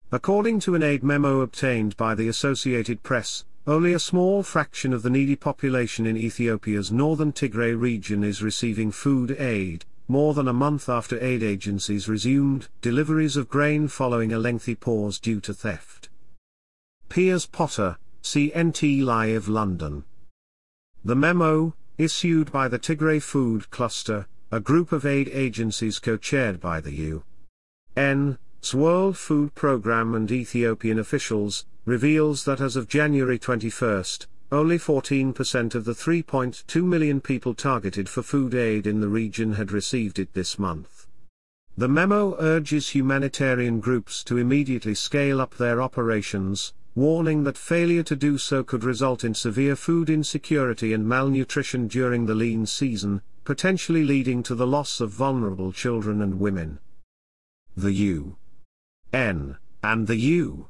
According to an aid memo obtained by the Associated Press, only a small fraction of the needy population in Ethiopia's northern Tigray region is receiving food aid, more than a month after aid agencies resumed deliveries of grain following a lengthy pause due to theft. Piers Potter, CNT Live London. The memo, issued by the Tigray Food Cluster, a group of aid agencies co-chaired by the UN's World Food Programme and Ethiopian officials, reveals that as of January 21, only 14% of the 3.2 million people targeted for food aid in the region had received it this month. The memo urges humanitarian groups to immediately scale up their operations, warning that failure to do so could result in severe food insecurity and malnutrition during the lean season, potentially leading to the loss of vulnerable children and women. The UN and the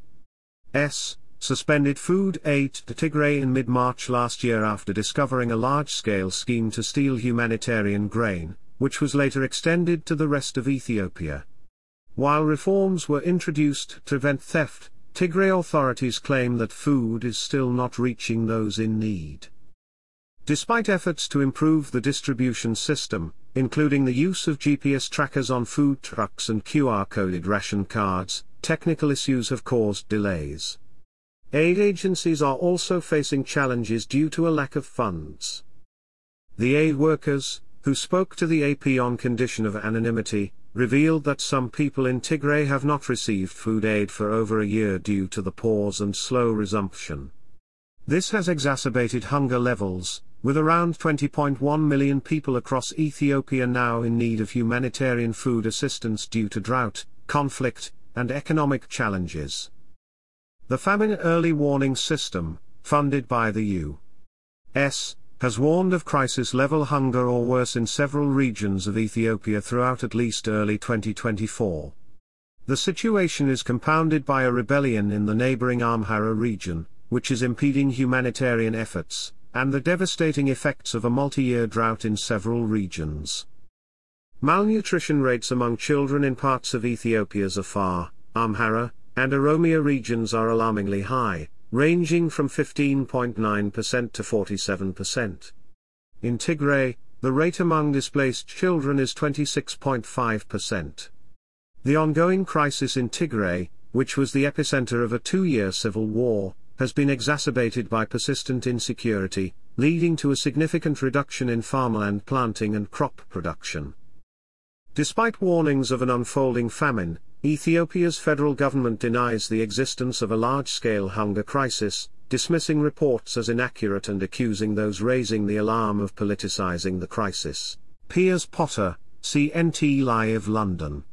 US suspended food aid to Tigray in mid-March last year after discovering a large-scale scheme to steal humanitarian grain, which was later extended to the rest of Ethiopia. While reforms were introduced to prevent theft, Tigray authorities claim that food is still not reaching those in need. Despite efforts to improve the distribution system, including the use of GPS trackers on food trucks and QR-coded ration cards, technical issues have caused delays. Aid agencies are also facing challenges due to a lack of funds. The aid workers, who spoke to the AP on condition of anonymity, revealed that some people in Tigray have not received food aid for over a year due to the pause and slow resumption. This has exacerbated hunger levels, with around 20.1 million people across Ethiopia now in need of humanitarian food assistance due to drought, conflict, and economic challenges. The Famine Early Warning System, funded by the U.S., has warned of crisis-level hunger or worse in several regions of Ethiopia throughout at least early 2024. The situation is compounded by a rebellion in the neighboring Amhara region, which is impeding humanitarian efforts, and the devastating effects of a multi-year drought in several regions. Malnutrition rates among children in parts of Ethiopia's Afar, Amhara, and Oromia regions are alarmingly high, ranging from 15.9% to 47%. In Tigray, the rate among displaced children is 26.5%. The ongoing crisis in Tigray, which was the epicenter of a 2-year civil war, has been exacerbated by persistent insecurity, leading to a significant reduction in farmland planting and crop production. Despite warnings of an unfolding famine, Ethiopia's federal government denies the existence of a large-scale hunger crisis, dismissing reports as inaccurate and accusing those raising the alarm of politicizing the crisis. Piers Potter, CNT Live London.